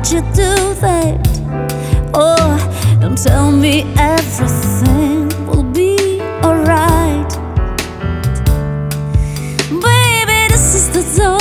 would you do that? Oh, don't tell me everything will be alright. Baby, this is the zone.